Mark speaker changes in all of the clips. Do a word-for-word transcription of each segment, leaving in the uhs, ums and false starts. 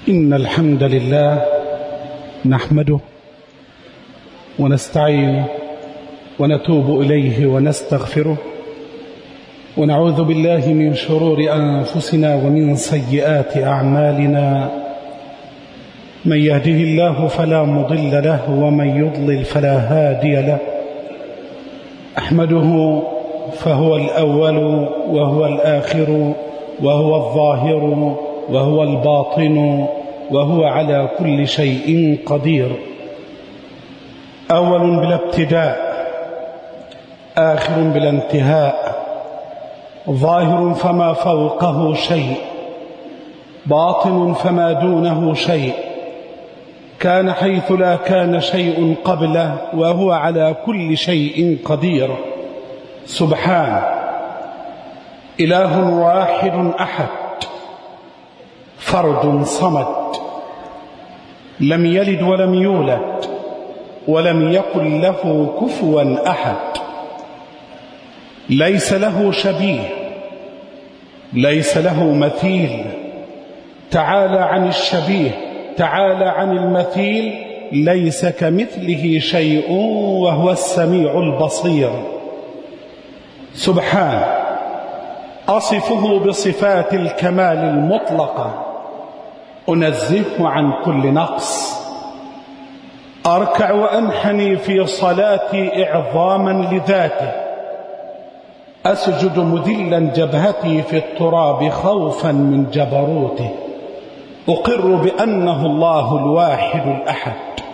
Speaker 1: إن الحمد لله نحمده ونستعينه ونتوب إليه ونستغفره ونعوذ بالله من شرور أنفسنا ومن سيئات أعمالنا. من يهده الله فلا مضل له ومن يضلل فلا هادي له. أحمده فهو الأول وهو الآخر وهو الظاهر وهو الباطن وهو على كل شيء قدير. أول بلا ابتداء، آخر بلا انتهاء، ظاهر فما فوقه شيء، باطن فما دونه شيء، كان حيث لا كان شيء قبله وهو على كل شيء قدير. سبحانه إله واحد أحد فرد صمد، لم يلد ولم يولد ولم يكن له كفوا أحد، ليس له شبيه، ليس له مثيل. تعالى عن الشبيه، تعالى عن المثيل، ليس كمثله شيء وهو السميع البصير. سبحانه أصفه بصفات الكمال المطلقة، أنزهه عن كل نقص. أركع وأنحني في صلاتي إعظاما لذاته، أسجد مذلا جبهتي في التراب خوفا من جبروته. أقر بأنه الله الواحد الأحد.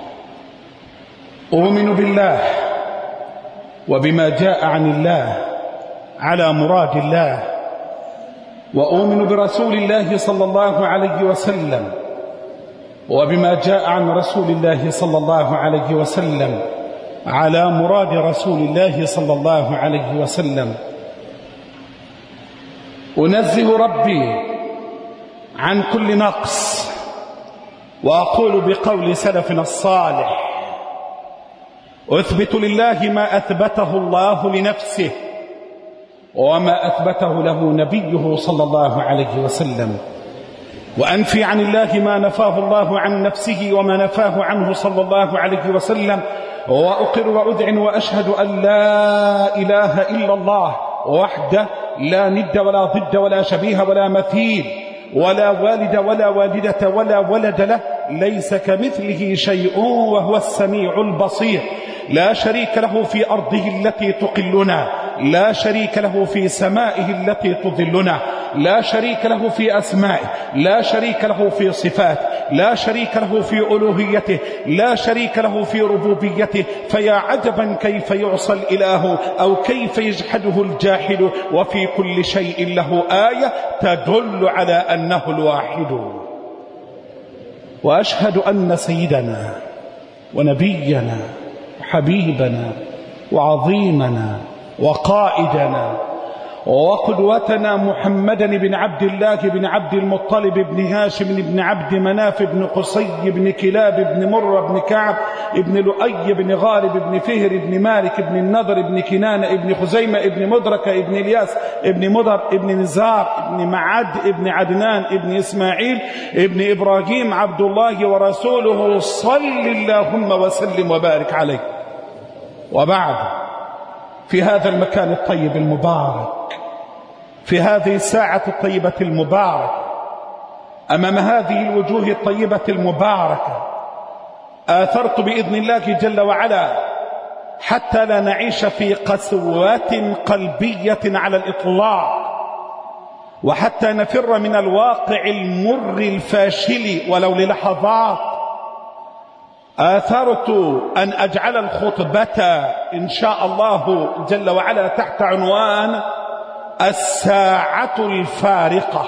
Speaker 1: أؤمن بالله وبما جاء عن الله على مراد الله، وأؤمن برسول الله صلى الله عليه وسلم وبما جاء عن رسول الله صلى الله عليه وسلم على مراد رسول الله صلى الله عليه وسلم. أنزه ربي عن كل نقص، وأقول بقول سلفنا الصالح: أثبت لله ما أثبته الله لنفسه وما أثبته له نبيه صلى الله عليه وسلم، وأنفي عن الله ما نفاه الله عن نفسه وما نفاه عنه صلى الله عليه وسلم. وأقر وأذعن وأشهد أن لا إله إلا الله وحده لا ند ولا ضد ولا شبيه ولا مثيل، ولا والد ولا والدة ولا ولد له، ليس كمثله شيء وهو السميع البصير. لا شريك له في أرضه التي تقلنا، لا شريك له في سمائه التي تظلنا، لا شريك له في أسمائه، لا شريك له في صفاته، لا شريك له في ألوهيته، لا شريك له في ربوبيته. فيا عجبا كيف يعصى الإله أو كيف يجحده الجاحد، وفي كل شيء له آية تدل على أنه الواحد. وأشهد أن سيدنا ونبينا وحبيبنا وعظيمنا وقائدنا وقدوتنا محمدا بن عبد الله بن عبد المطلب بن هاشم بن عبد مناف بن قصي بن كلاب بن مرة بن كعب بن لؤي بن غالب بن فهر بن مالك بن النضر بن كنانة بن خزيمة بن مدركة بن الياس بن مضر بن نزار بن معد بن عدنان بن إسماعيل بن إبراهيم عبد الله ورسوله، صل اللهم وسلم وبارك عليه. وبعد، في هذا المكان الطيب المبارك، في هذه الساعة الطيبة المباركة، أمام هذه الوجوه الطيبة المباركة، آثرت بإذن الله جل وعلا حتى لا نعيش في قسوات قلبية على الإطلاق، وحتى نفر من الواقع المر الفاشل ولو للحظات، آثرت أن أجعل الخطبة إن شاء الله جل وعلا تحت عنوان الساعة الفارقة.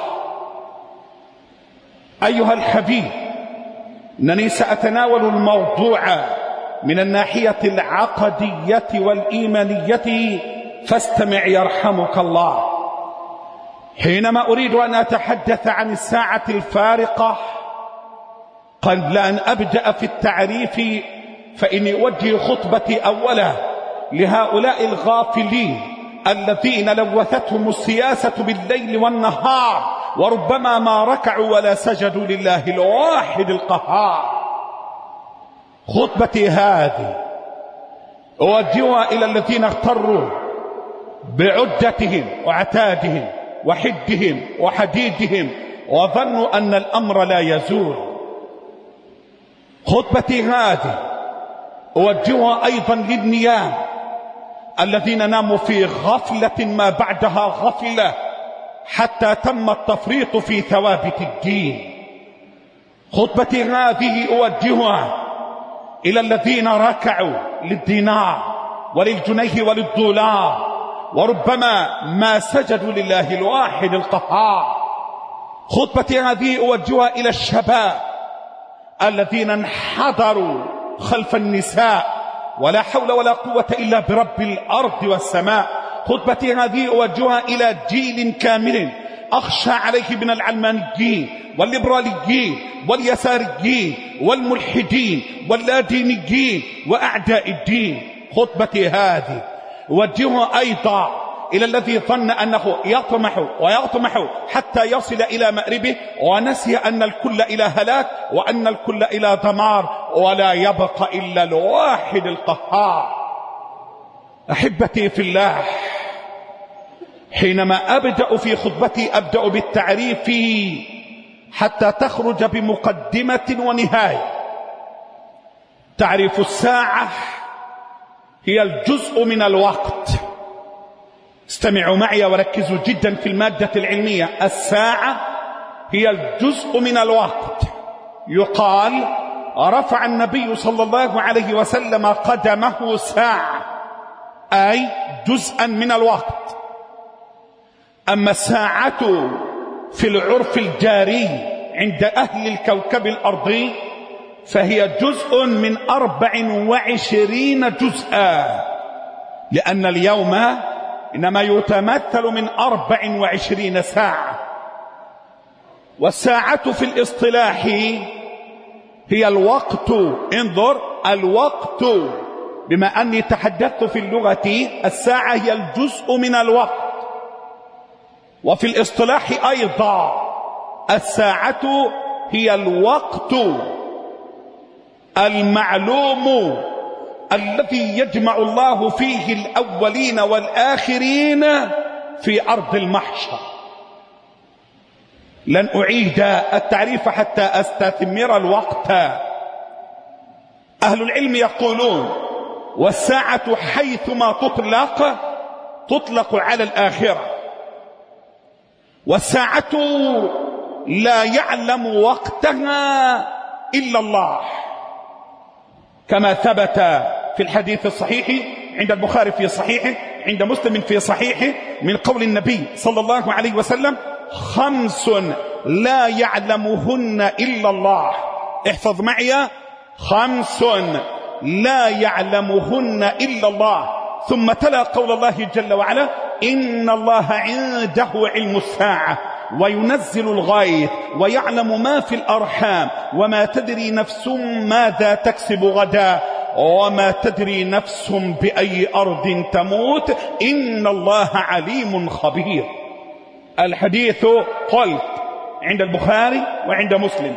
Speaker 1: أيها الحبيب، أنني سأتناول الموضوع من الناحية العقدية والإيمانية، فاستمع يرحمك الله. حينما أريد أن أتحدث عن الساعة الفارقة، قبل أن أبدأ في التعريف فإني أوجه خطبتي أولا لهؤلاء الغافلين الذين لوثتهم السياسة بالليل والنهار وربما ما ركعوا ولا سجدوا لله الواحد القهار. خطبتي هذه أوجهها إلى الذين اغتروا بعدتهم وعتادهم وحدهم وحديدهم وظنوا أن الأمر لا يزول. خطبتي هذه أوجهها أيضا للنيام الذين ناموا في غفلة ما بعدها غفلة حتى تم التفريط في ثوابت الدين. خطبتي هذه أوجهها إلى الذين ركعوا للدينار وللجنيه وللدولار وربما ما سجدوا لله الواحد القهار. خطبتي هذه أوجهها إلى الشباب الذين انحدروا خلف النساء ولا حول ولا قوة إلا برب الأرض والسماء. خطبتي هذه أوجهها إلى جيل كامل أخشى عليه من العلمانيين والليبراليين واليساريين والملحدين واللادينيين وأعداء الدين. خطبتي هذه أوجهها أيضا إلى الذي ظن أنه يطمح ويطمح حتى يصل إلى مأربه ونسي أن الكل إلى هلاك وأن الكل إلى دمار ولا يبقى إلا الواحد القهار. أحبتي في الله، حينما أبدأ في خطبتي أبدأ بالتعريف حتى تخرج بمقدمة ونهاية. تعريف الساعة هي الجزء من الوقت. استمعوا معي وركزوا جدا في المادة العلمية. الساعة هي الجزء من الوقت. يقال رفع النبي صلى الله عليه وسلم قدمه ساعة، أي جزءا من الوقت. أما الساعة في العرف الجاري عند أهل الكوكب الأرضي فهي جزء من أربع وعشرين جزءا، لأن اليوم إنما يتمثل من أربع وعشرين ساعة. والساعة في الاصطلاح هي الوقت. انظر، الوقت، بما أني تحدثت في اللغة الساعة هي الجزء من الوقت. وفي الاصطلاح أيضا الساعة هي الوقت المعلوم الذي يجمع الله فيه الأولين والآخرين في أرض المحشر. لن أعيد التعريف حتى أستثمر الوقت. أهل العلم يقولون والساعة حيثما تطلق تطلق على الآخرة. والساعة لا يعلم وقتها إلا الله، كما ثبت في الحديث الصحيح عند البخاري في صحيحه، عند مسلم في صحيحه، من قول النبي صلى الله عليه وسلم: خمس لا يعلمهن إلا الله. احفظ معي: خمس لا يعلمهن إلا الله. ثم تلا قول الله جل وعلا: إن الله عنده علم الساعة وينزل الغيث ويعلم ما في الأرحام وما تدري نفس ماذا تكسب غدا وما تدري نفس بأي أرض تموت إن الله عليم خبير. الحديث قلت عند البخاري وعند مسلم.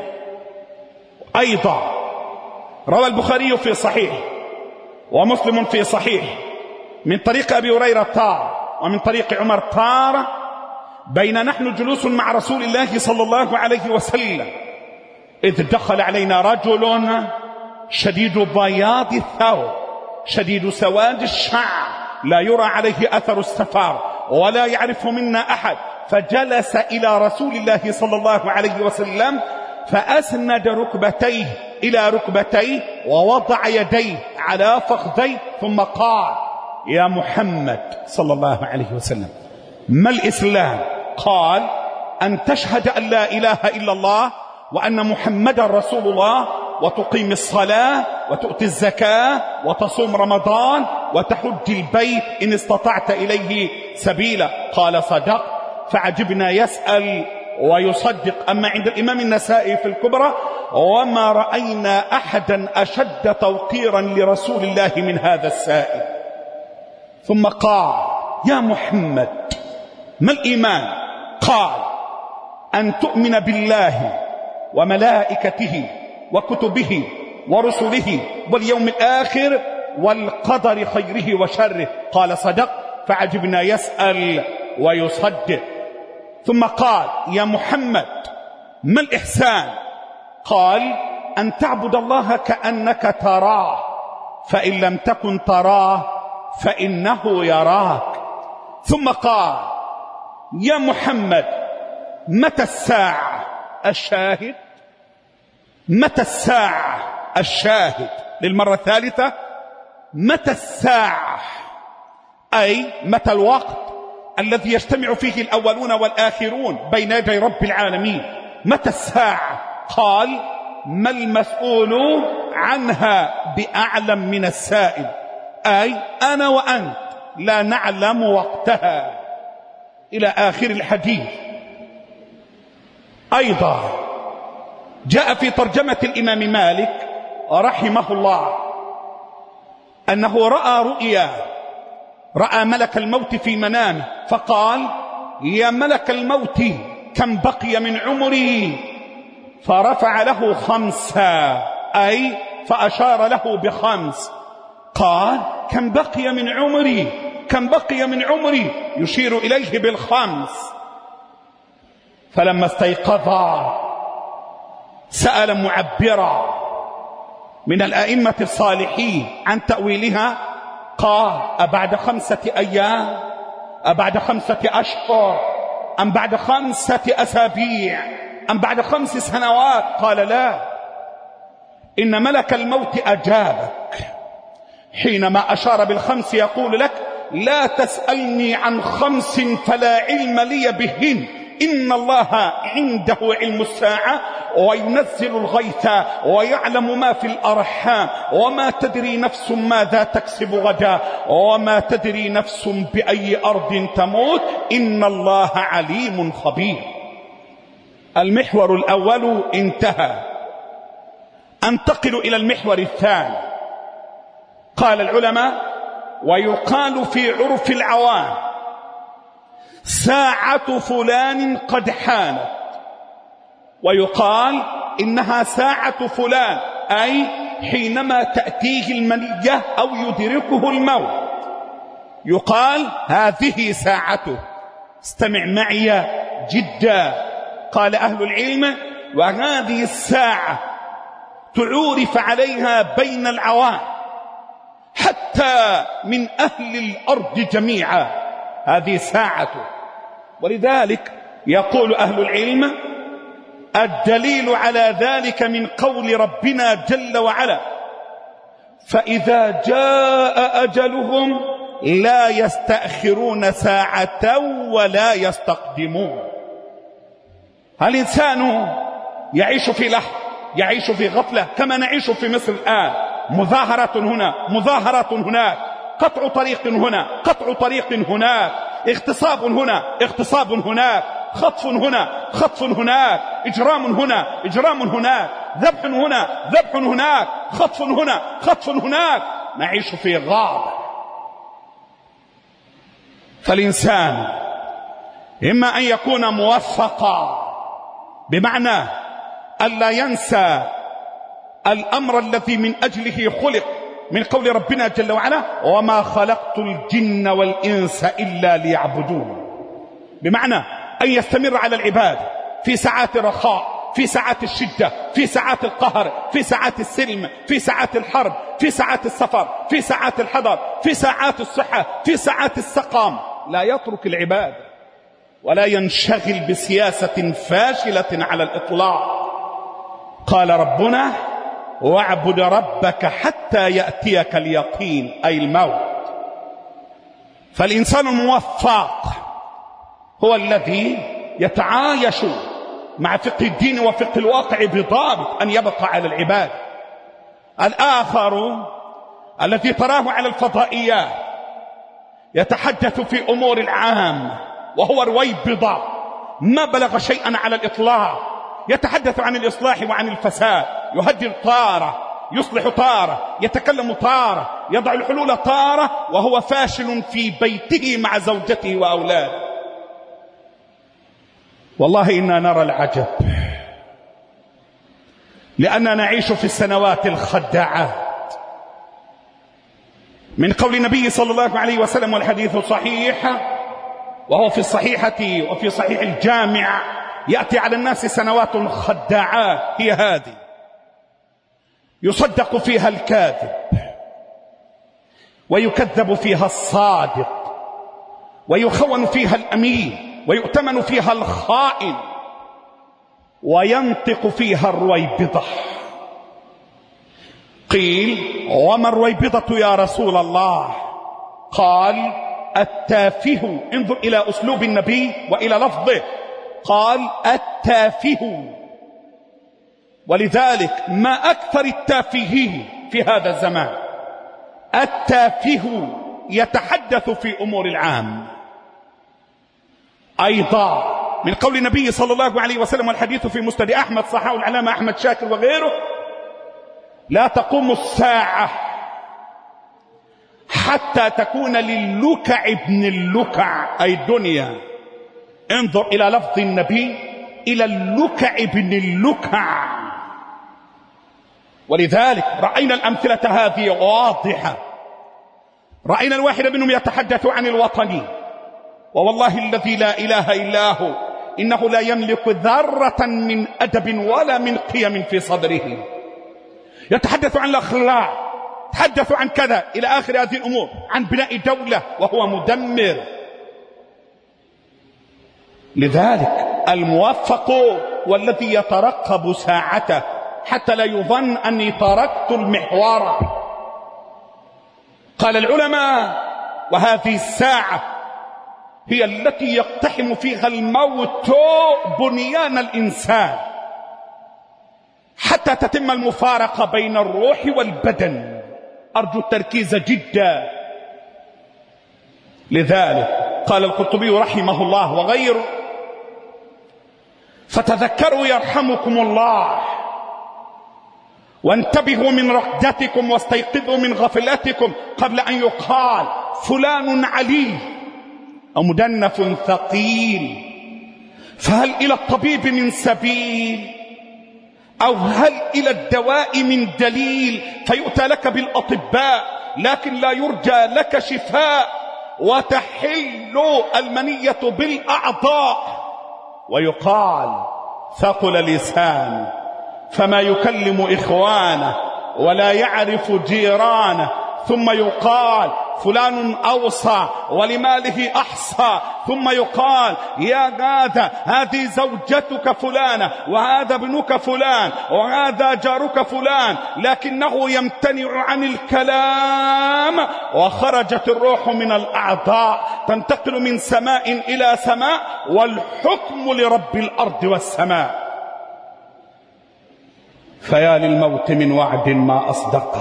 Speaker 1: أيضا روى البخاري في صحيح ومسلم في صحيح من طريق أبي هريرة طار ومن طريق عمر طار: بين نحن جلوس مع رسول الله صلى الله عليه وسلم إذ دخل علينا رجل شديد بياض الثوب شديد سواد الشعر لا يرى عليه أثر السفر ولا يعرف منا أحد، فجلس إلى رسول الله صلى الله عليه وسلم فأسند ركبتيه إلى ركبتيه ووضع يديه على فخذيه ثم قال: يا محمد صلى الله عليه وسلم، ما الإسلام؟ قال: أن تشهد أن لا إله إلا الله وأن محمد رسول الله وتقيم الصلاة وتؤتي الزكاة وتصوم رمضان وتحج البيت إن استطعت إليه سبيلا. قال: صدق. فعجبنا يسأل ويصدق. أما عند الإمام النسائي في الكبرى: وما رأينا أحدا أشد توقيرا لرسول الله من هذا السائل. ثم قال: يا محمد، ما الإيمان؟ قال: أن تؤمن بالله وملائكته وكتبه ورسله واليوم الآخر والقدر خيره وشره. قال صدق، فعجبنا يسأل ويصدق. ثم قال: يا محمد ما الإحسان؟ قال: أن تعبد الله كأنك تراه، فإن لم تكن تراه فإنه يراك. ثم قال: يا محمد متى الساعة؟ الشاهد متى الساعة؟ الشاهد للمرة الثالثة متى الساعة، أي متى الوقت الذي يجتمع فيه الأولون والآخرون بين يدي رب العالمين. متى الساعة؟ قال: ما المسؤول عنها بأعلم من السائل، أي أنا وأنت لا نعلم وقتها، إلى آخر الحديث. أيضا جاء في ترجمة الإمام مالك رحمه الله أنه رأى رؤيا، رأى ملك الموت في منامه فقال: يا ملك الموت كم بقي من عمري؟ فرفع له خمسة، أي فأشار له بخمس. قال: كم بقي من عمري؟ كم بقي من عمري؟ يشير إليه بالخمس. فلما استيقظ سأل معبرا من الأئمة الصالحين عن تأويلها، قال: أبعد خمسة أيام، أبعد خمسة أشهر، أم بعد خمسة أسابيع، أم بعد خمس سنوات؟ قال: لا، إن ملك الموت أجابك حينما أشار بالخمس، يقول لك: لا تسألني عن خمس فلا علم لي بهن، إن الله عنده علم الساعة وينزل الغيث ويعلم ما في الأرحام وما تدري نفس ماذا تكسب غدا وما تدري نفس بأي أرض تموت، إن الله عليم خبير. المحور الأول انتهى. أنتقل إلى المحور الثاني. قال العلماء: ويقال في عرف العوام ساعة فلان قد حانت، ويقال إنها ساعة فلان، أي حينما تأتيه المنية أو يدركه الموت يقال هذه ساعته. استمع معي جدا. قال أهل العلم: وهذه الساعة تعرف عليها بين العوام حتى من أهل الأرض جميعا، هذه ساعته. ولذلك يقول أهل العلم: الدليل على ذلك من قول ربنا جل وعلا: فإذا جاء أجلهم لا يستأخرون ساعة ولا يستقدمون. الإنسان يعيش في لحظة، يعيش في غفلة كما نعيش في مصر الآن، مظاهرة هنا، مظاهرة هناك، قطع طريق هنا، قطع طريق هناك، اغتصاب هنا، اغتصاب هناك، خطف هنا، خطف هناك، إجرام هنا، إجرام هناك، ذبح هنا، ذبح هناك، خطف هنا، خطف هناك. نعيش في غابة. فالإنسان إما أن يكون موفقا بمعنى ألا ينسى الأمر الذي من أجله خلق، من قول ربنا جل وعلا: وما خلقت الجن والإنس إلا ليعبدون، بمعنى أن يستمر على العبادة في ساعات الرخاء، في ساعات الشدة، في ساعات القهر، في ساعات السلم، في ساعات الحرب، في ساعات السفر، في ساعات الحضر، في ساعات الصحة، في ساعات السقام. لا يترك العبادة ولا ينشغل بسياسة فاشلة على الإطلاق. قال ربنا: واعبد ربك حتى يأتيك اليقين، أي الموت. فالإنسان الموفق هو الذي يتعايش مع فقه الدين وفقه الواقع بضابط أن يبقى على العباد. الآخر الذي تراه على الفضائيات يتحدث في أمور العام وهو رويبضة ما بلغ شيئا على الإطلاق، يتحدث عن الإصلاح وعن الفساد، يهدر طارة، يصلح طارة، يتكلم طارة، يضع الحلول طارة، وهو فاشل في بيته مع زوجته وأولاده. والله إنا نرى العجب، لأننا نعيش في السنوات الخداعات. من قول النبي صلى الله عليه وسلم والحديث صحيح، وهو في الصحيحة وفي صحيح الجامع: يأتي على الناس سنوات خداعات هي هذه، يصدق فيها الكاذب، ويكذب فيها الصادق، ويخون فيها الأمين، ويؤتمن فيها الخائن، وينطق فيها الرويبضة. قيل: وما الرويبضة يا رسول الله؟ قال: التافه. انظر إلى أسلوب النبي وإلى لفظه، قال: التافه. ولذلك ما أكثر التافهين في هذا الزمان. التافه يتحدث في أمور العام. أيضا من قول النبي صلى الله عليه وسلم والحديث في مسند أحمد صححه العلامة أحمد شاكر وغيره: لا تقوم الساعة حتى تكون للكع ابن اللكع، أي الدنيا. انظر إلى لفظ النبي: إلى اللكع ابن اللكع. ولذلك رأينا الأمثلة هذه واضحة. رأينا الواحد منهم يتحدث عن الوطني، ووالله الذي لا إله إلا هو إنه لا يملك ذرة من أدب ولا من قيم في صدره. يتحدث عن الأخلاق، يتحدث عن كذا إلى آخر هذه الأمور، عن بناء دولة، وهو مدمر. لذلك الموفق والذي يترقب ساعته حتى لا يظن أني تركت المحور. قال العلماء: وهذه الساعة هي التي يقتحم فيها الموت بنيان الإنسان حتى تتم المفارقة بين الروح والبدن. أرجو التركيز جدا. لذلك قال القرطبي رحمه الله وغيره: فتذكروا يرحمكم الله، وانتبهوا من رقدتكم، واستيقظوا من غفلتكم قبل أن يقال فلان عليل أو مدنف ثقيل. فهل إلى الطبيب من سبيل؟ أو هل إلى الدواء من دليل؟ فيؤتى لك بالأطباء لكن لا يرجى لك شفاء، وتحل المنية بالأعضاء، ويقال ثقل لسان فما يكلم إخوانه ولا يعرف جيرانه، ثم يقال فلان أوصى ولماله أحصى، ثم يقال يا هذا هذه زوجتك فلانة، وهذا ابنك فلان، وهذا جارك فلان، لكنه يمتنع عن الكلام، وخرجت الروح من الأعضاء تنتقل من سماء إلى سماء، والحكم لرب الأرض والسماء. فيا للموت من وعد ما أصدقه،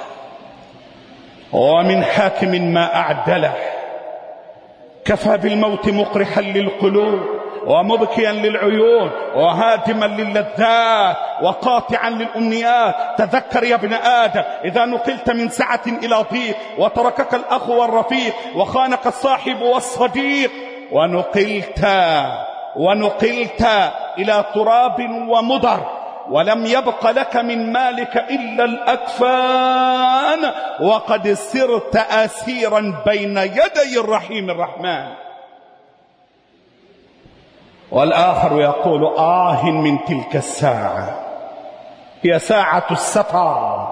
Speaker 1: ومن حاكم ما أعدله. كفى بالموت مقرحا للقلوب، ومبكيا للعيون، وهادما للذات، وقاطعا للأمنيات. تذكر يا ابن آدم إذا نقلت من سعة إلى ضيق، وتركك الأخ والرفيق، وخانك الصاحب والصديق، ونقلت ونقلت إلى تراب ومضر، ولم يبق لك من مالك إلا الأكفان، وقد سرت أسيرا بين يدي الرحيم الرحمن. والآخر يقول آه من تلك الساعة، هي ساعة السفر.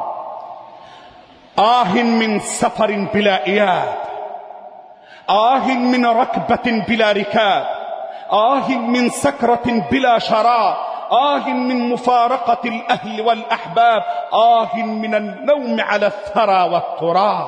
Speaker 1: آه من سفر بلا إياب، آه من ركبة بلا ركاب، آه من سكرة بلا شراب، آه من مفارقة الأهل والأحباب، آه من النوم على الثرى والتراب.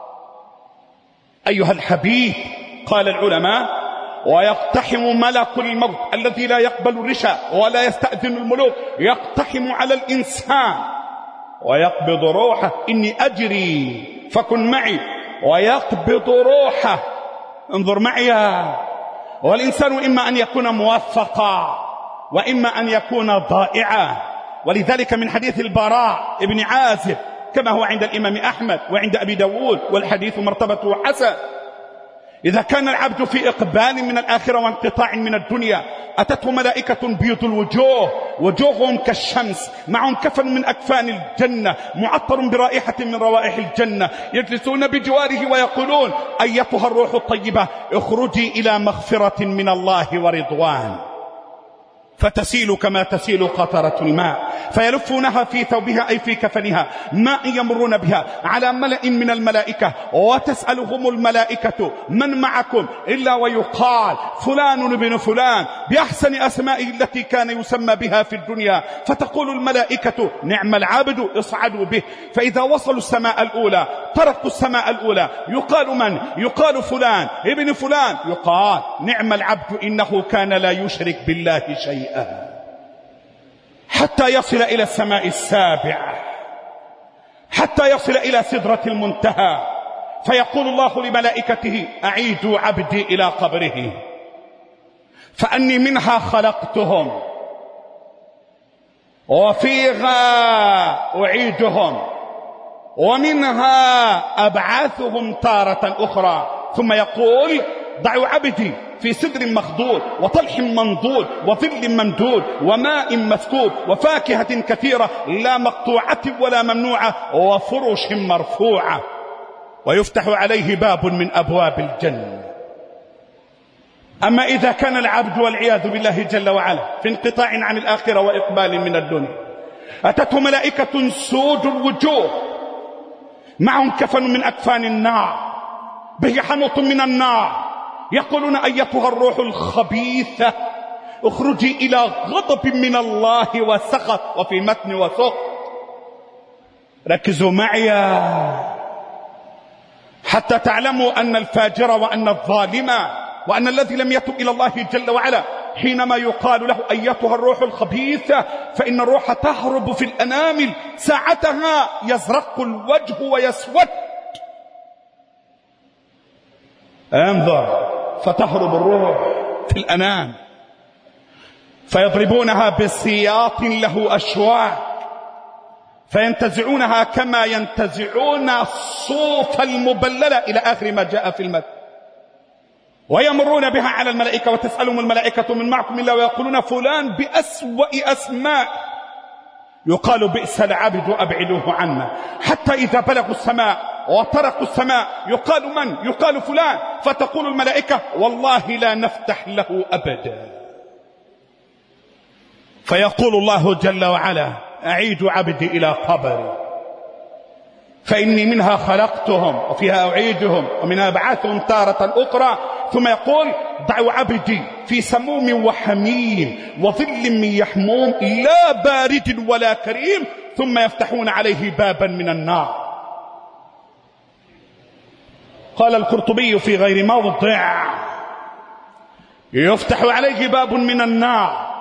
Speaker 1: أيها الحبيب، قال العلماء: ويقتحم ملك الموت الذي لا يقبل الرشا ولا يستأذن الملوك، يقتحم على الإنسان ويقبض روحه. إني أجري فكن معي، ويقبض روحه. انظر معي، والإنسان إما أن يكون موفقا وإما أن يكون ضائعا. ولذلك من حديث البراء ابن عازب كما هو عند الإمام أحمد وعند أبي داود، والحديث مرتبته حسن: إذا كان العبد في إقبال من الآخرة وانقطاع من الدنيا، أتته ملائكة بيض الوجوه وجوههم كالشمس، معهم كفن من أكفان الجنة معطر برائحة من روائح الجنة، يجلسون بجواره ويقولون أيتها الروح الطيبة اخرجي إلى مغفرة من الله ورضوان، فتسيل كما تسيل قطرة الماء، فيلفونها في ثوبها أي في كفنها ماء يمرون بها على ملأ من الملائكة، وتسألهم الملائكة من معكم إلا ويقال فلان ابن فلان بأحسن أسمائه التي كان يسمى بها في الدنيا، فتقول الملائكة نعم العبد اصعدوا به، فإذا وصلوا السماء الأولى تركوا السماء الأولى، يقال من؟ يقال فلان ابن فلان، يقال نعم العبد إنه كان لا يشرك بالله شيئا، حتى يصل إلى السماء السابعة، حتى يصل إلى سدرة المنتهى، فيقول الله لملائكته أعيدوا عبدي إلى قبره، فأني منها خلقتهم وفيها أعيدهم ومنها أبعثهم تارة أخرى، ثم يقول ضعوا عبدي في سدر مخضود وطلح منضود وظل ممدود وماء مسكوب وفاكهة كثيرة لا مقطوعة ولا ممنوعة وفرش مرفوعة، ويفتح عليه باب من أبواب الجنة. أما إذا كان العبد والعياذ بالله جل وعلا في انقطاع عن الآخرة وإقبال من الدنيا، أتته ملائكة سود الوجوه معهم كفن من أكفان النار به حنوط من النار، يقولون أيتها الروح الخبيثة اخرجي إلى غضب من الله وسخط، وفي متن وسخط. ركزوا معي حتى تعلموا أن الفاجر وأن الظالم وأن الذي لم يتب إلى الله جل وعلا حينما يقال له أيتها الروح الخبيثة فإن الروح تهرب في الأنامل، ساعتها يزرق الوجه ويسود، انظر، فتهرب الروح في الأنام، فيضربونها بسياط له أشواك فينتزعونها كما ينتزعون الصوف المبللة إلى آخر ما جاء في المد، ويمرون بها على الملائكة وتسألهم الملائكة من معكم إلا ويقولون فلان بأسوأ أسماء، يقال بئس العبد أبعدوه عنا، حتى إذا بلغوا السماء وتركوا السماء يقال من؟ يقال فلان، فتقول الملائكة والله لا نفتح له أبدا، فيقول الله جل وعلا أعيد عبدي إلى قبري فإني منها خلقتهم وفيها أعيدهم ومنها أبعثهم تارة أخرى، ثم يقول ضعوا عبدي في سموم وحميم وظل من يحموم لا بارد ولا كريم، ثم يفتحون عليه بابا من النار. قال القرطبي في غير موضع يفتح عليه باب من النار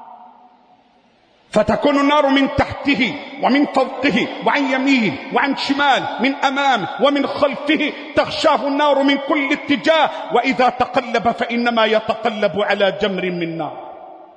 Speaker 1: فتكون النار من تحته ومن فوقه وعن يمينه وعن شمال من أمامه ومن خلفه، تغشاه النار من كل اتجاه، وإذا تقلب فإنما يتقلب على جمر من نار.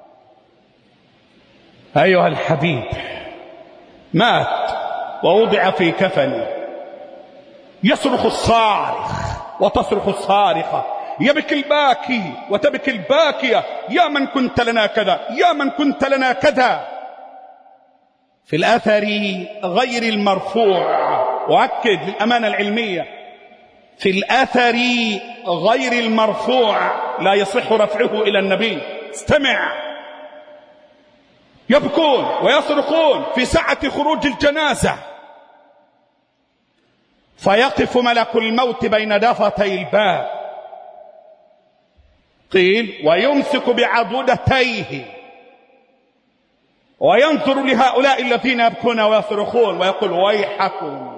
Speaker 1: أيها الحبيب، مات ووضع في كفنه، يصرخ الصارخ وتصرخ الصارخة، يبكي الباكي وتبكي الباكية، يا من كنت لنا كذا، يا من كنت لنا كذا. في الأثر غير المرفوع، وأكد للأمانة العلمية، في الأثر غير المرفوع لا يصح رفعه إلى النبي، استمع، يبكون ويصرخون في ساعة خروج الجنازة، فيقف ملك الموت بين دفتي الباب، قيل ويمسك بعضدتيه وينظر لهؤلاء الذين يبكون ويصرخون ويقول ويحكم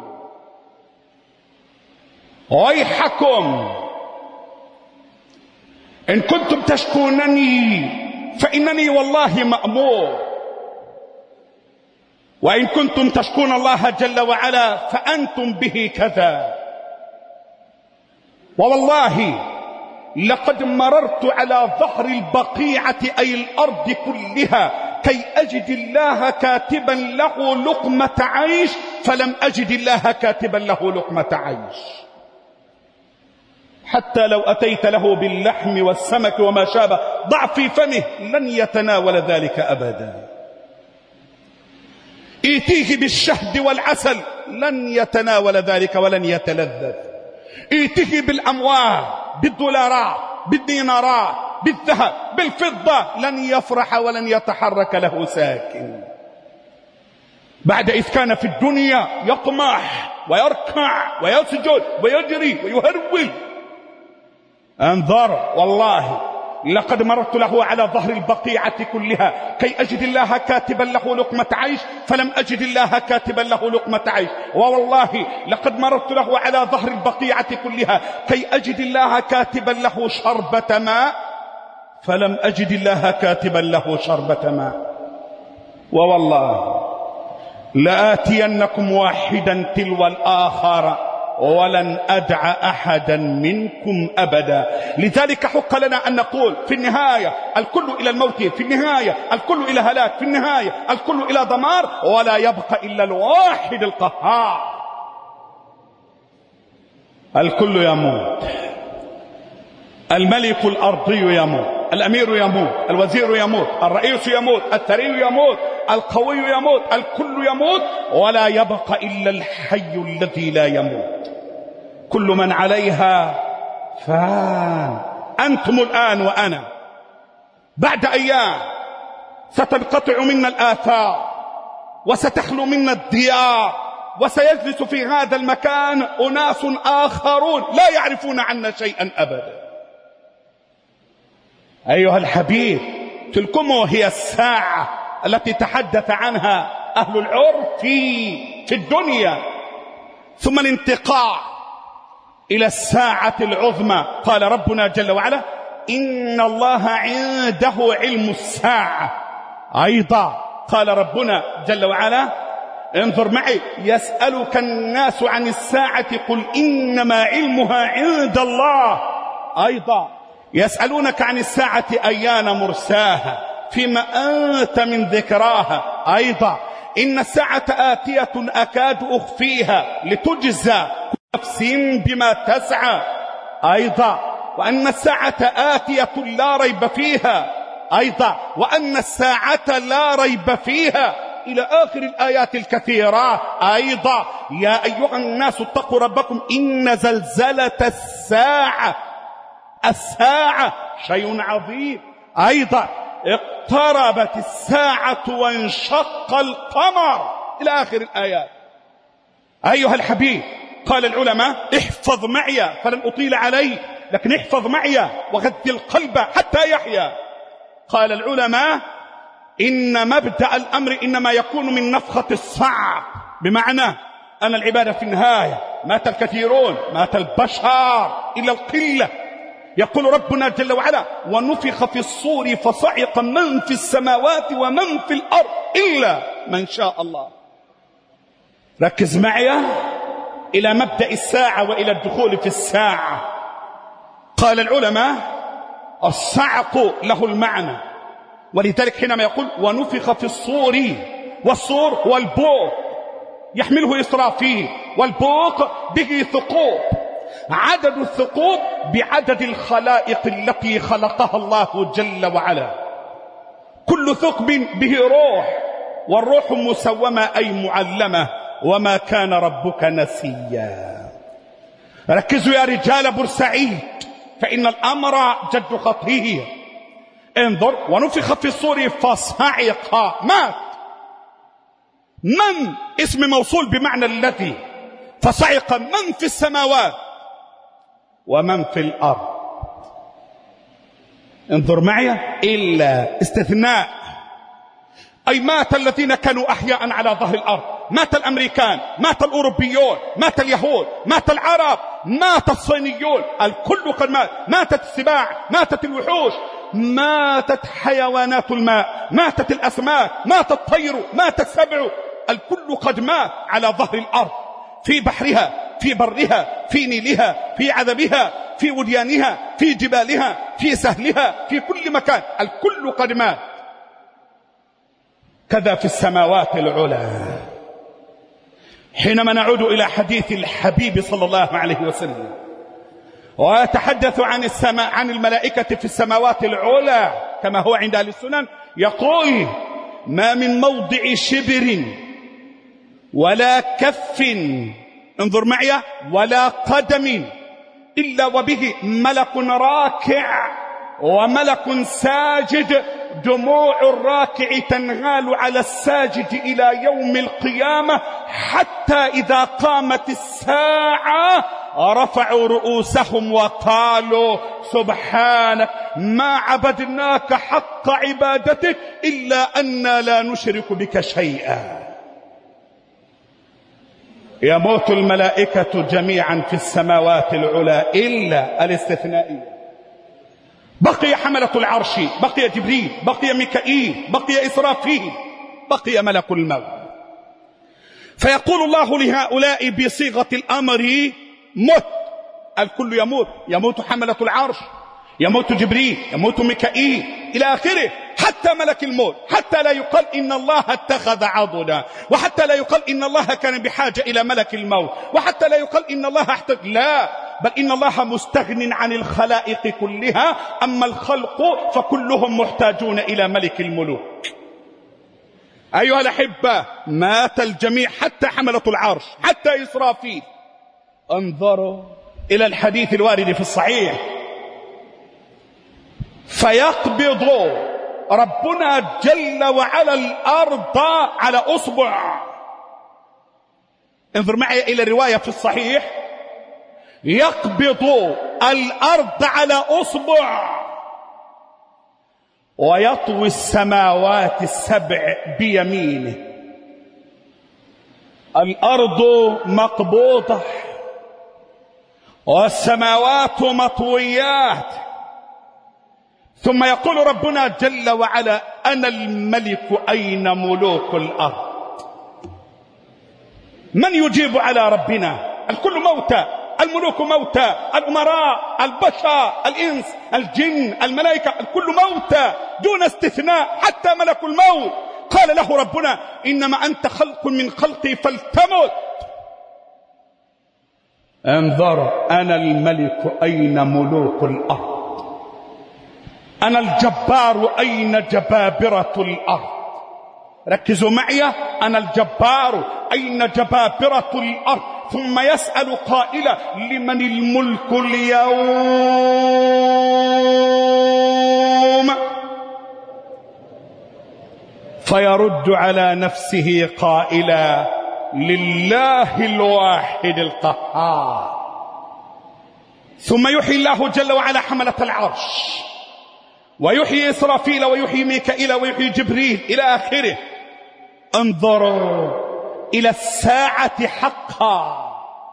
Speaker 1: ويحكم إن كنتم تشكونني فإنني والله مأمور، وإن كنتم تشكون الله جل وعلا فأنتم به كذا، ووالله لقد مررت على ظهر البقيعة أي الأرض كلها كي أجد الله كاتبا له لقمة عيش، فلم أجد الله كاتبا له لقمة عيش. حتى لو أتيت له باللحم والسمك وما شابه ضع في فمه لن يتناول ذلك أبدا. ائتيه بالشهد والعسل لن يتناول ذلك ولن يتلذذ. ائتيه بالأموال، بالدولارات، بالدينارات، بالذهب، بالفضة، لن يفرح ولن يتحرك له ساكن. بعد إذ كان في الدنيا يطمح ويركع ويسجد ويجري ويهرول. انظر والله لقد مررت له على ظهر البقيعة كلها كي أجد الله كاتبا له لقمة عيش فلم أجد الله كاتبا له لقمة عيش. ووالله لقد مررت له على ظهر البقيعة كلها كي أجد الله كاتبا له شربة ماء فلم أجد الله كاتبا له شربة ماء. ووالله لآتينكم واحدا تلو الآخر ولن أدع أحدا منكم أبدا. لذلك حق لنا أن نقول في النهاية الكل إلى الموت، في النهاية الكل إلى هلاك، في النهاية الكل إلى دمار، ولا يبقى إلا الواحد القهار. الكل يموت، الملك الأرضي يموت، الأمير يموت، الوزير يموت، الرئيس يموت، الثري يموت، القوي يموت، الكل يموت، ولا يبقى إلا الحي الذي لا يموت. كل من عليها فان. أنتم الآن وأنا بعد أيام ستنقطع منا الآثار وستخلو منا الديار وسيجلس في هذا المكان أناس آخرون لا يعرفون عنا شيئا أبدا. أيها الحبيب، تلكم هي الساعة التي تحدث عنها أهل العرف في في الدنيا، ثم الانتقال إلى الساعة العظمى. قال ربنا جل وعلا: إن الله عنده علم الساعة. أيضا قال ربنا جل وعلا، انظر معي: يسألك الناس عن الساعة قل إنما علمها عند الله. أيضا يسألونك عن الساعة أيان مرساها فيما أنت من ذكراها. أيضا إن الساعة آتية أكاد أخفيها لتجزى كل نفس بما تسعى. أيضا وأن الساعة آتية لا ريب فيها. أيضا وأن الساعة لا ريب فيها، إلى آخر الآيات الكثيرة. أيضا يا أيها الناس اتقوا ربكم إن زلزلة الساعة الساعة شيء عظيم. أيضا اقتربت الساعة وانشق القمر، إلى آخر الآيات. أيها الحبيب، قال العلماء: احفظ معي، فلن أطيل عليه، لكن احفظ معي وغذي القلب حتى يحيا. قال العلماء: إن مبدأ الأمر إنما يكون من نفخة الصعق، بمعنى أن العبادة في النهاية مات الكثيرون، مات البشر إلى القلة. يقول ربنا جل وعلا: ونفخ في الصور فصعق من في السماوات ومن في الأرض إلا من شاء الله. ركز معي إلى مبدأ الساعة وإلى الدخول في الساعة. قال العلماء: الصعق له المعنى، ولذلك حينما يقول ونفخ في الصور، والصور هو البوق يحمله إسرافيل، والبوق به ثقوب، عدد الثقوب بعدد الخلائق التي خلقها الله جل وعلا. كل ثقب به روح، والروح مسومة أي معلمة، وما كان ربك نسيا. ركزوا يا رجال بورسعيد، فإن الأمر جد خطير. انظر: ونفخ في الصور فصعق، مات. من اسم موصول بمعنى الذي، فصعق من في السماوات ومن في الأرض. انظر معي، إلا استثناء، أي مات الذين كانوا أحياء على ظهر الأرض، مات الأمريكان، مات الأوروبيون، مات اليهود، مات العرب، مات الصينيون، الكل قد مات. ماتت السباع، ماتت الوحوش، ماتت حيوانات الماء، ماتت الأسماك، مات الطير، مات السبع، الكل قد مات على ظهر الأرض، في بحرها، في برها، في نيلها، في عذبها، في وديانها، في جبالها، في سهلها، في كل مكان، الكل قد مات. كذا في السماوات العلى. حينما نعود إلى حديث الحبيب صلى الله عليه وسلم، ويتحدث عن السماء عن الملائكة في السماوات العلى كما هو عند أهل السنن، يقول: ما من موضع شبر ولا كف، انظر معي، ولا قدم إلا وبه ملك راكع وملك ساجد، دموع الراكع تنغال على الساجد إلى يوم القيامة، حتى إذا قامت الساعة رفعوا رؤوسهم وقالوا: سبحانك ما عبدناك حق عبادتك إلا أننا لا نشرك بك شيئا. يموت الملائكة جميعا في السماوات العلى إلا الاستثنائية. بقي حملة العرش، بقي جبريل، بقي ميكائيل، بقي إسرافيل، بقي ملك الموت. فيقول الله لهؤلاء بصيغة الأمر: مت. الكل يموت، يموت حملة العرش، يموت جبريل، يموت ميكائيل إلى آخره، حتى ملك الموت، حتى لا يقال إن الله اتخذ عضدا، وحتى لا يقال إن الله كان بحاجة إلى ملك الموت، وحتى لا يقال إن الله احتاج، لا، بل إن الله مستغن عن الخلائق كلها، أما الخلق فكلهم محتاجون إلى ملك الملوك. أيها الأحبة، مات الجميع حتى حملة العرش، حتى إسرافيل. انظروا إلى الحديث الوارد في الصحيح: فيقبض ربنا جل وعلا الأرض على أصبع. انظر معي إلى الرواية في الصحيح: يقبض الأرض على أصبع ويطوي السماوات السبع بيمينه. الأرض مقبوضة والسماوات مطويات، ثم يقول ربنا جل وعلا: أنا الملك أين ملوك الأرض؟ من يجيب على ربنا؟ الكل موتى، الملوك موتى، الأمراء، البشر، الإنس، الجن، الملائكة، الكل موتى دون استثناء، حتى ملك الموت. قال له ربنا: إنما أنت خلق من خلقي فلتمت. انظر: أنا الملك أين ملوك الأرض؟ أنا الجبار أين جبابرة الأرض؟ ركزوا معي: أنا الجبار أين جبابرة الأرض؟ ثم يسأل قائلا: لمن الملك اليوم؟ فيرد على نفسه قائلا: لله الواحد القهار. ثم يحيي الله جل وعلا حملة العرش، ويحيي إسرافيل، ويحيي ميكائيل، ويحيي جبريل إلى آخره. انظروا إلى الساعة حقا.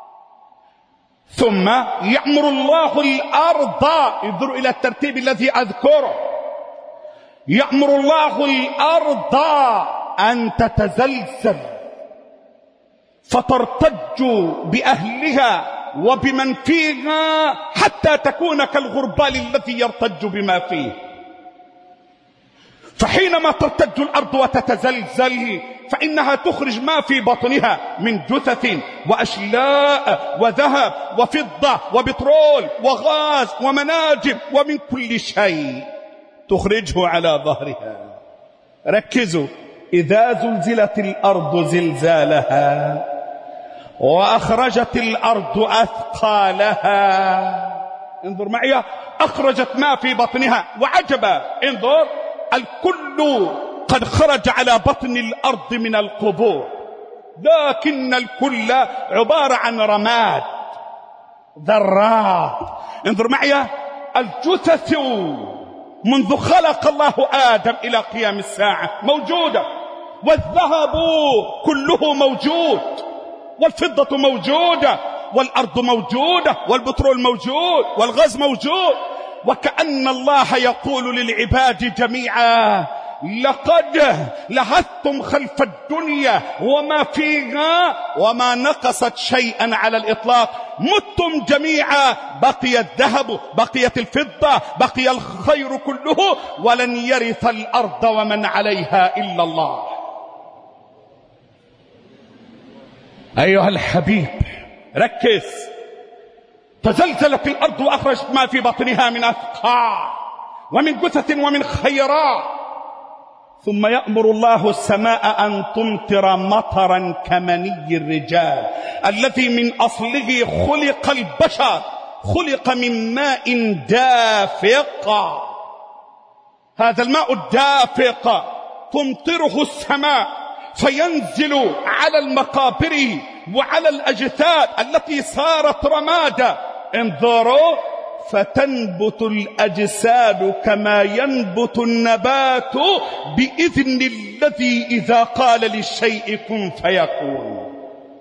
Speaker 1: ثم يأمر الله الأرض، انظروا إلى الترتيب الذي أذكره، يأمر الله الأرض أن تتزلزل فترتج بأهلها وبمن فيها، حتى تكون كالغربال الذي يرتج بما فيه. فحينما ترتج الأرض وتتزلزل فإنها تخرج ما في بطنها من جثث وأشلاء وذهب وفضة وبترول وغاز ومناجم ومن كل شيء تخرجه على ظهرها. ركزوا: إذا زلزلت الأرض زلزالها وأخرجت الأرض أثقالها. انظر معي: أخرجت ما في بطنها، وعجبا، انظر، الكل قد خرج على بطن الأرض من القبور، لكن الكل عبارة عن رماد، ذرات. انظر معي: الجثث منذ خلق الله آدم إلى قيام الساعة موجودة، والذهب كله موجود، والفضة موجودة، والأرض موجودة، والبترول موجود، والغاز موجود. وكأن الله يقول للعباد جميعا: لقد لهثتم خلف الدنيا وما فيها وما نقصت شيئا على الإطلاق، متم جميعا، بقي الذهب، بقيت الفضة، بقي الخير كله، ولن يرث الأرض ومن عليها إلا الله. أيها الحبيب، ركز: تزلزلت الأرض وأخرجت ما في بطنها من أثقال ومن جثث ومن خيرات، ثم يأمر الله السماء أن تمطر مطرا كمني الرجال الذي من أصله خلق البشر، خلق من ماء دافق. هذا الماء الدافق تمطره السماء فينزل على المقابر وعلى الأجساد التي صارت رمادا. انظروا، فتنبت الأجساد كما ينبت النبات بإذن الذي إذا قال للشيء كن فيكون.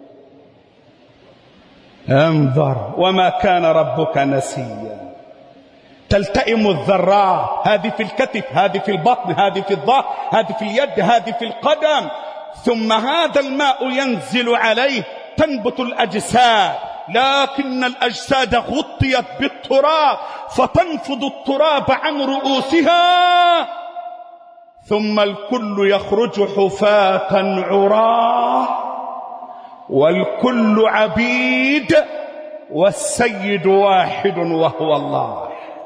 Speaker 1: انظر، وما كان ربك نسيا. تلتئم الذرات، هذه في الكتف، هذه في البطن، هذه في الظهر، هذه في اليد، هذه في القدم، ثم هذا الماء ينزل عليه تنبت الأجساد، لكن الأجساد غطيت بالتراب فتنفض التراب عن رؤوسها، ثم الكل يخرج حفاة عراه والكل عبيد والسيد واحد وهو الله.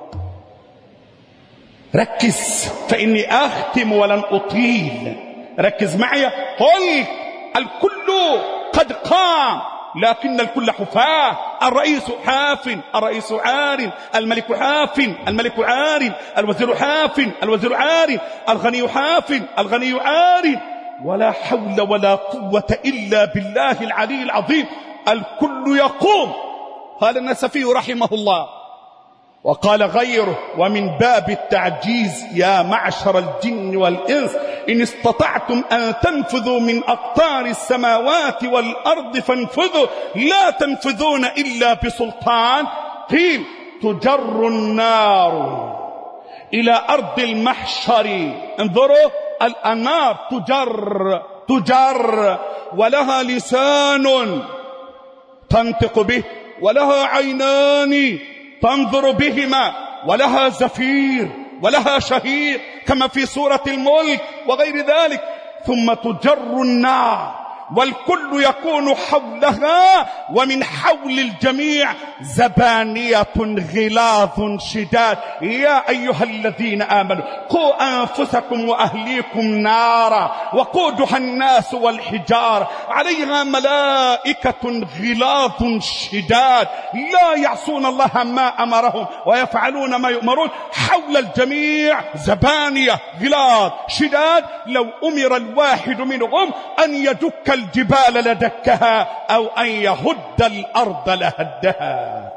Speaker 1: ركز فإني أختم ولن أطيل، ركز معي. قل الكل قد قام لكن الكل حفاة. الرئيس حاف، الرئيس عار، الملك حاف، الملك عار، الوزير حاف، الوزير عار، الغني حاف، الغني عار، ولا حول ولا قوة إلا بالله العلي العظيم. الكل يقوم. قال النسفي رحمه الله وقال غيره: ومن باب التعجيز يا معشر الجن والإنس إن استطعتم أن تنفذوا من أقطار السماوات والأرض فانفذوا لا تنفذون إلا بسلطان. قيل: تجر النار إلى أرض المحشر. انظروا، النار تجر تجر ولها لسان تنطق به، ولها عينان تنظر بهما، ولها زفير ولها شهيق كما في سورة الملك وغير ذلك. ثم تجر النار والكل يكون حولها، ومن حول الجميع زبانية غلاظ شداد. يا أيها الذين آمنوا قوا أنفسكم وأهليكم نارا وقودها الناس والحجار عليها ملائكة غلاظ شداد لا يعصون الله ما أمرهم ويفعلون ما يؤمرون. حول الجميع زبانية غلاظ شداد. لو أمر الواحد منهم أن يدك الجبال لدكها أو أن يهد الأرض لهدها.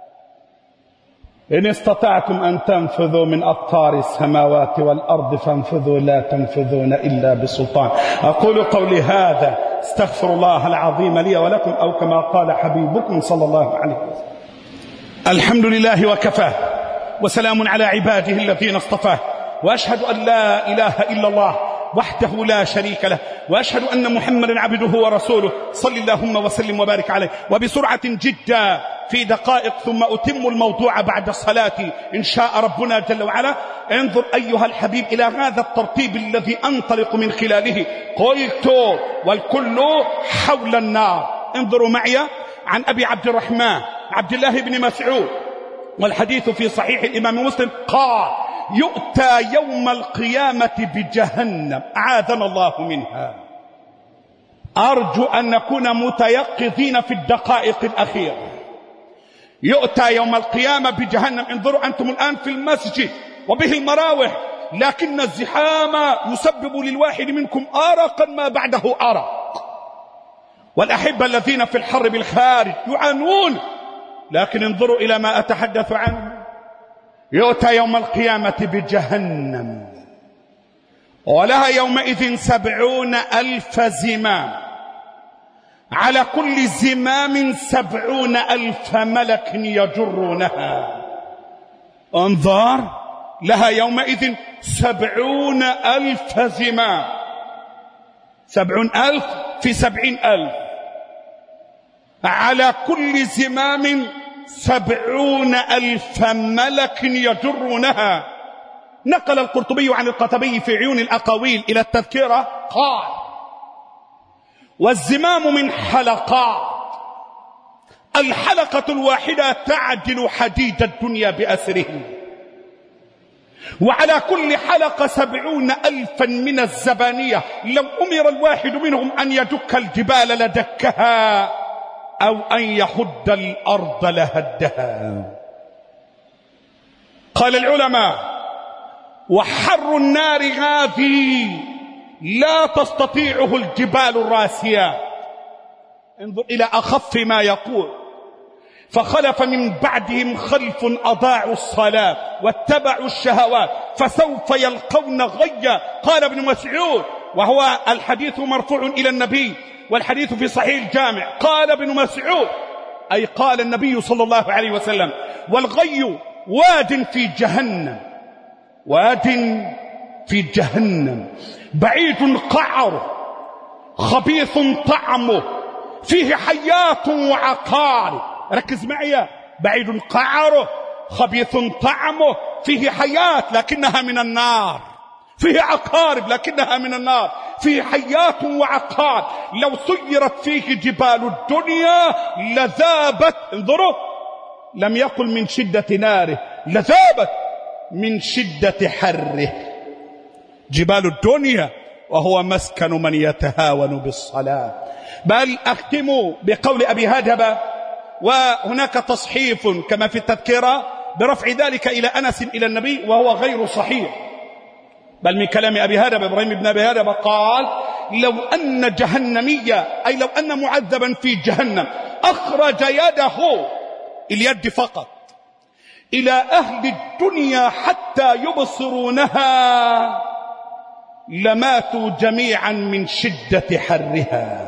Speaker 1: إن استطعتم أن تنفذوا من أقطار السماوات والأرض فانفذوا لا تنفذون إلا بسلطان. أقول قولي هذا، استغفر الله العظيم لي ولكم، أو كما قال حبيبكم صلى الله عليه وسلم. الحمد لله وكفاه، وسلام على عباده الذين اصطفاه، وأشهد أن لا إله إلا الله وحده لا شريك له، وأشهد أن محمدا عبده ورسوله. صل اللهم وسلم وبارك عليه. وبسرعة جدا في دقائق ثم أتم الموضوع بعد الصلاة إن شاء ربنا جل وعلا. انظر أيها الحبيب إلى هذا الترتيب الذي أنطلق من خلاله. قلت والكل حول النار. انظروا معي عن أبي عبد الرحمن عبد الله بن مسعود، والحديث في صحيح الإمام مسلم، قال: يؤتى يوم القيامة بجهنم، أعاذنا الله منها. أرجو أن نكون متيقظين في الدقائق الأخيرة. يؤتى يوم القيامة بجهنم. انظروا أنتم الآن في المسجد وبه المراوح، لكن الزحام يسبب للواحد منكم أرقا ما بعده أرق، والأحبة الذين في الحر بالخارج يعانون. لكن انظروا إلى ما أتحدث عنه. يؤتى يوم القيامة بجهنم ولها يومئذ سبعون ألف زمام، على كل زمام سبعون ألف ملك يجرونها. انظر، لها يومئذ سبعون ألف زمام، سبعون ألف في سبعين ألف، على كل زمام سبعون ألف ملك يجرونها. نقل القرطبي عن القتبي في عيون الأقاويل إلى التذكرة قال: والزمام من حلقات الحلقة الواحدة تعدل حديد الدنيا بأسره، وعلى كل حلقة سبعون ألفا من الزبانية، لو أمر الواحد منهم أن يدك الجبال لدكها أو أن يحد الأرض لهدها. قال العلماء: وحر النار هذه لا تستطيعه الجبال الراسية. انظر إلى أخف ما يقول: فخلف من بعدهم خلف أضاعوا الصلاة واتبعوا الشهوات فسوف يلقون غيا. قال ابن مسعود، وهو الحديث مرفوع إلى النبي والحديث في صحيح الجامع، قال ابن مسعود أي قال النبي صلى الله عليه وسلم: والغي واد في جهنم، واد في جهنم بعيد قعره خبيث طعمه فيه حيات وعقارب. ركز معي: بعيد قعره خبيث طعمه فيه حيات لكنها من النار، فيه عقارب لكنها من النار، فيه حيات وعقارب. لو سيرت فيه جبال الدنيا لذابت، انظروا، لم يقل من شدة ناره، لذابت من شدة حره. جبال الدنيا وهو مسكن من يتهاون بالصلاة. بل أختم بقول أبي هدبة، وهناك تصحيف كما في التذكرة برفع ذلك إلى أنس إلى النبي وهو غير صحيح، بل من كلام أبي هدبة إبراهيم بن أبي هدبة قال: لو أن جهنمية، أي لو أن معذبا في جهنم أخرج يده، اليد فقط، إلى أهل الدنيا حتى يبصرونها لماتوا جميعا من شدة حرها.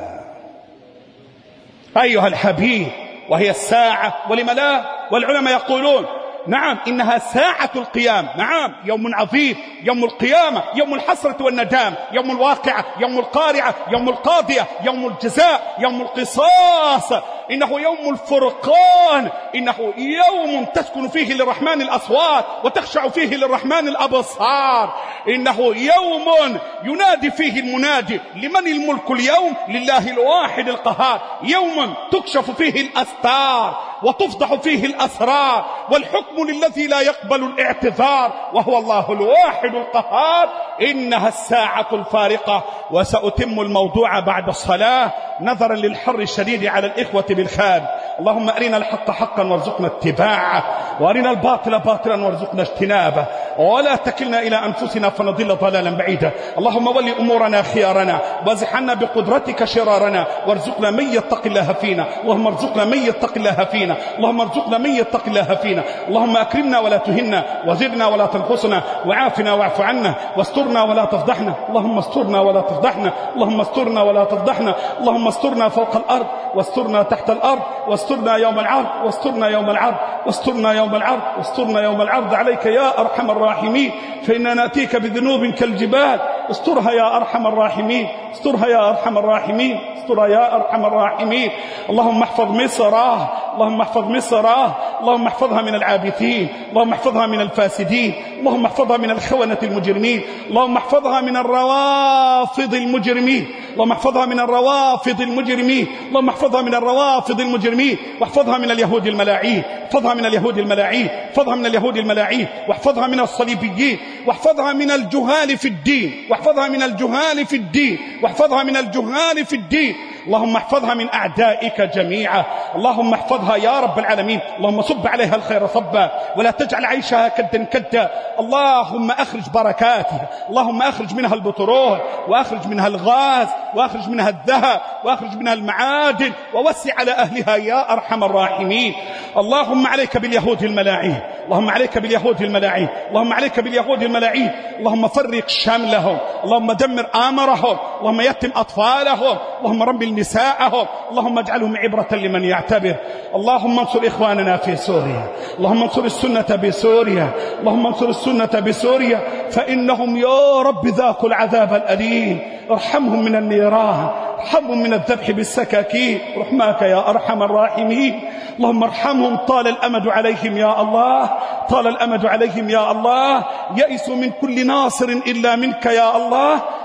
Speaker 1: أيها الحبيب، وهي الساعة، ولم لا؟ والعلماء يقولون: نعم إنها ساعة القيام، نعم يوم عظيم، يوم القيامة، يوم الحسرة والندام، يوم الواقعة، يوم القارعة، يوم القاضية، يوم الجزاء، يوم القصاص، إنه يوم الفرقان، إنه يوم تسكن فيه للرحمن الأصوات وتخشع فيه للرحمن الأبصار، إنه يوم ينادي فيه المنادي: لمن الملك اليوم؟ لله الواحد القهار. يوم تكشف فيه الأستار وتفضح فيه الأسرار، والحكم للذي لا يقبل الاعتذار وهو الله الواحد القهار. إنها الساعة الفارقة. وسأتم الموضوع بعد الصلاة نظرا للحر الشديد على الإخوة بالخارج. اللهم أرنا الحق حقا وارزقنا اتباعه، وأرنا الباطل باطلا وارزقنا اجتنابه، ولا تكلنا إلى أنفسنا فنضل ضلالا بعيدا. اللهم ول أمورنا خيارنا، وازح عنا بقدرتك شرارنا، وارزقنا من يتق الله فينا. اللهم ارزقنا من يتق الله فينا. اللهم ارزقنا من يتق الله فينا. اللهم أكرمنا ولا تهنا، وزدنا ولا تنقصنا، وعافنا واعف عنا، واسترنا ولا تفضحنا. اللهم استرنا ولا تفضحنا. اللهم استرنا ولا تفضحنا. اللهم استرنا فوق الأرض، واسترنا تحت الأرض، واسترنا يوم العرض، واسترنا يوم العرض، واسترنا يوم العرض، واسترنا يوم العرض عليك يا أرحم الراحمين، فإننا نأتيك بذنوب كالجبال. استرها يا أرحم الراحمين، استرها يا أرحم الراحمين، استرها يا أرحم الراحمين. اللهم احفظ مصر، اللهم احفظ مصر، اللهم احفظها من العابثين، اللهم احفظها من الفاسدين، اللهم احفظها من الخونة المجرمين، اللهم احفظها من الروافض المجرمين، اللهم احفظها من الروافض المجرمين، اللهم احفظها من الروافض المجرمين، واحفظها من اليهود الملاعين، احفظها من اليهود الملاعين، احفظها من اليهود الملاعين، واحفظها من الصليبيين، واحفظها من الجهال في الدين، واحفظها من الجهال في الدين، واحفظها من الجهال في الدين. اللهم احفظها من أعدائك جميعا. اللهم احفظها يا رب العالمين. اللهم صب عليها الخير صبا، ولا تجعل عيشها كدا كدا. اللهم أخرج بركاتها، اللهم أخرج منها البترول، وأخرج منها الغاز، وأخرج منها الذهب، وأخرج منها المعادن، ووسع على أهلها يا أرحم الراحمين. اللهم عليك باليهود الملاعين، اللهم عليك باليهود الملاعين، اللهم عليك باليهود الملاعين. اللهم فرق شملهم، اللهم دمر آمرهم، اللهم يتم أطفالهم، اللهم رمل نساءهم، اللهم اجعلهم عبرة لمن يعتبر. اللهم انصر إخواننا في سوريا، اللهم انصر السنة بسوريا، اللهم انصر السنة بسوريا، فإنهم يا رب ذاقوا العذاب الأليم. ارحمهم من النيران، ارحمهم من الذبح بالسكاكين، رحماك يا أرحم الراحمين. اللهم ارحمهم، طال الأمد عليهم يا الله، طال الأمد عليهم يا الله، يئسوا من كل ناصر إلا منك يا الله.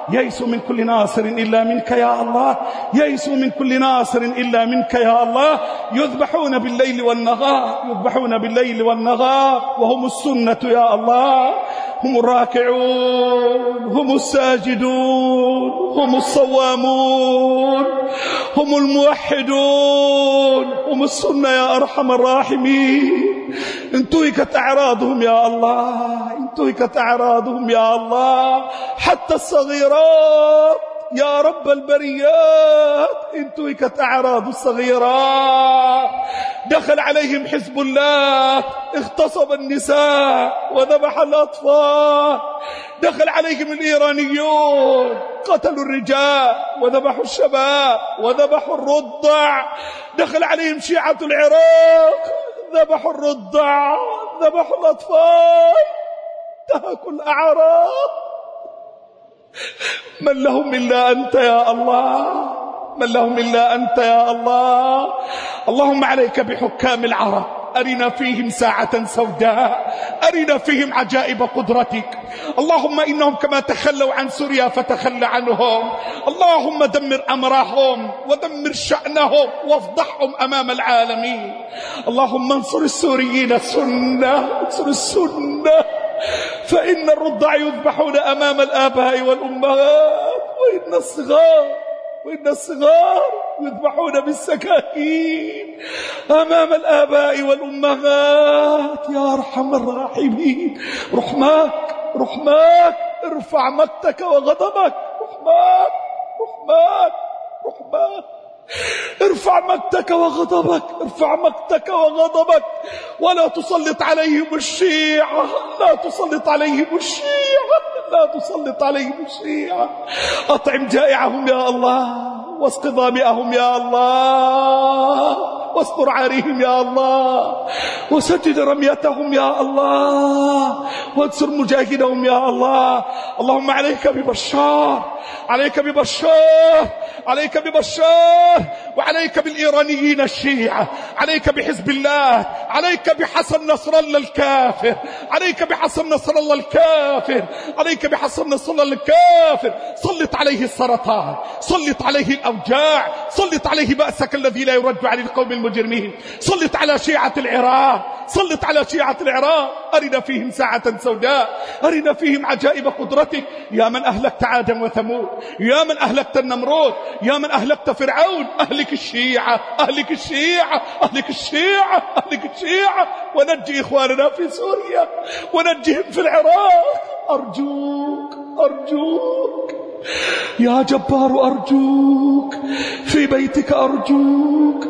Speaker 1: يئسوا من كل ناصر إلا منك يا الله، يئسوا من كل ناصر إلا منك يا الله. يذبحون بالليل والنهار، يذبحون بالليل والنهار وهم السنة يا الله، هم الراكعون، هم الساجدون، هم الصوامون، هم الموحدون، هم السنة يا أرحم الراحمين. انتهكت أعراضهم يا الله، انتهكت أعراضهم يا الله، حتى الصغيرات يا رب البريات انتهكت أعراض الصغيرات. دخل عليهم حزب الله، اغتصب النساء وذبح الأطفال. دخل عليهم الإيرانيون، قتلوا الرجال وذبحوا الشباب وذبحوا الرضع. دخل عليهم شيعة العراق، ذبحوا الرضع، ذبحوا الأطفال، انتهكوا الأعراض. من لهم إلا أنت يا الله، من لهم إلا أنت يا الله. اللهم عليك بحكام العرب، أرنا فيهم ساعة سوداء، أرنا فيهم عجائب قدرتك. اللهم إنهم كما تخلوا عن سوريا فتخلى عنهم. اللهم دمر أمرهم ودمر شأنهم وافضحهم أمام العالمين. اللهم انصر السوريين السنة، انصر السنة، فإن الرضع يذبحون أمام الآباء والأمهات، وإن الصغار وإن الصغار يذبحون بالسكاكين أمام الآباء والأمهات. يا أرحم الراحمين، رحماك رحماك، ارفع مقتك وغضبك. رحماك رحماك رحماك، ارفع مقتك وغضبك، ارفع مقتك وغضبك، ولا تسلط عليهم الشيعة، لا تسلط عليهم الشيعة، لا تسلط عليهم الشيعة. أطعم جائعهم يا الله، واسق ظامئهم يا الله، واستر عارهم يا الله، وسدد رميتهم يا الله، وانصر مجاهدهم يا الله. اللهم عليك ببشار، عليك ببشار، عليك ببشار، وعليك بالإيرانيين الشيعة، عليك بحزب الله، عليك بحسن نصر الله الكافر، عليك بحسن نصر الله الكافر، عليك بحسن نصر الله الكافر. سلط عليه السرطان، سلط عليه الأوجاع، سلط عليه بأسك الذي لا يرد عن القوم المجرمين. سلط على شيعة العراق، سلط على شيعة العراق. أرنا فيهم ساعة سوداء، أرنا فيهم عجائب قدرتك. يا من أهلكت عادا وثمود، يا من أهلكت النمرود، يا من أهلكت فرعون، أهلك الشيعة، أهلك الشيعة، أهلك الشيعة، أهلك الشيعة، ونجي إخواننا في سوريا، ونجهم في العراق. أرجوك أرجوك يا جبار، أرجوك في بيتك، أرجوك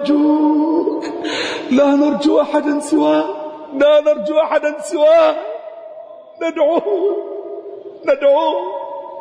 Speaker 1: نرجوك، لا نرجو أحدا سواك، لا نرجو أحدا سواك. ندعوك ندعوك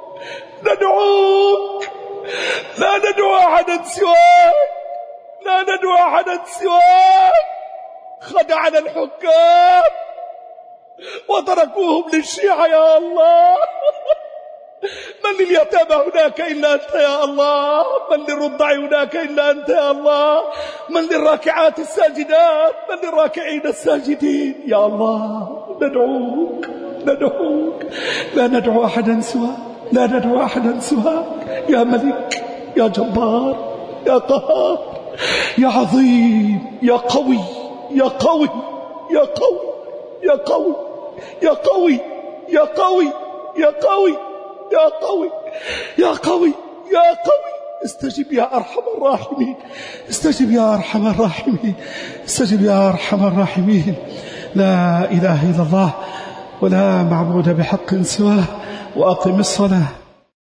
Speaker 1: ندعوك، لا ندعو أحدا سواك، لا ندعو أحدا سواك. خدعنا الحكام وتركوهم للشيعة يا الله. من لليتامى هناك إلا أنت يا الله، من للرضع هناك إلا أنت يا الله، من للراكعات الساجدات، من للراكعين الساجدين يا الله. ندعوك ندعوك، لا ندعو أحدا سواك، لا ندعو أحدا سواك. يا ملك، يا جبار، يا قهار، يا عظيم، يا قوي، يا قوي، يا قوي، يا قوي، يا قوي، يا قوي، يا قوي، يا قوي، يا قوي، يا قوي. استجب يا أرحم الراحمين، استجب يا أرحم الراحمين، استجب يا أرحم الراحمين. لا إله إلا الله ولا معبود بحق سواه. وأقم الصلاة.